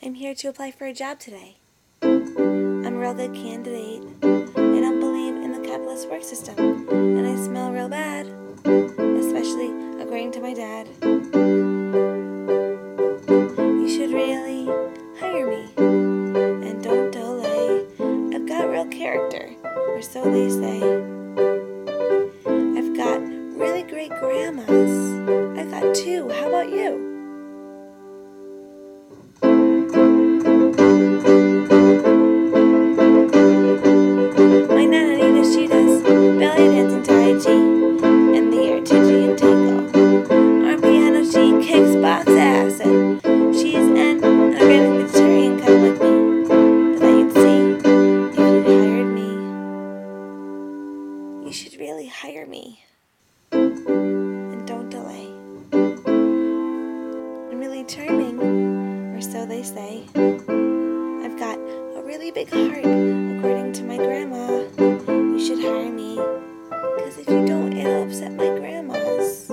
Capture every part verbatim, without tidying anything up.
I'm here to apply for a job today. I'm a real good candidate. I don't believe in the capitalist work system, and I smell real bad, especially according to my dad. You should really hire me, and don't delay. I've got real character, or so they say. I've got really great grandmas. I've got two. How about you? My Nana Nina, she does belly dancing Tai Chi, in the air Tiji and Tango. On piano she kicks box ass, and she's an organic vegetarian kind of like me. But that you'd see if you hired me. You should really hire me, and don't delay. I'm really charming, or so they say. I've got a really big heart, according to my grandma. You should hire me, because if you don't, it'll upset my grandmas.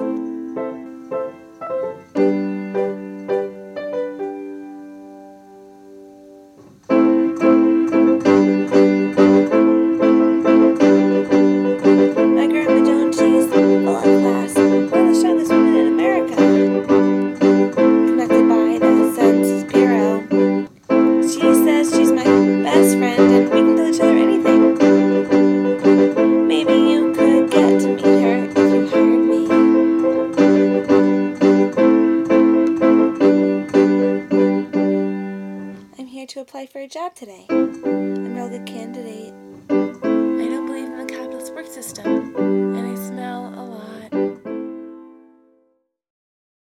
My grandma Joan, she's full of class, one of the strongest women in America. Connected by the Census Bureau. She says she's my best friend and we can tell each other anything. Maybe you could get to meet her if you hired me. I'm here to apply for a job today. I'm a real good candidate. I don't believe in the capitalist work system.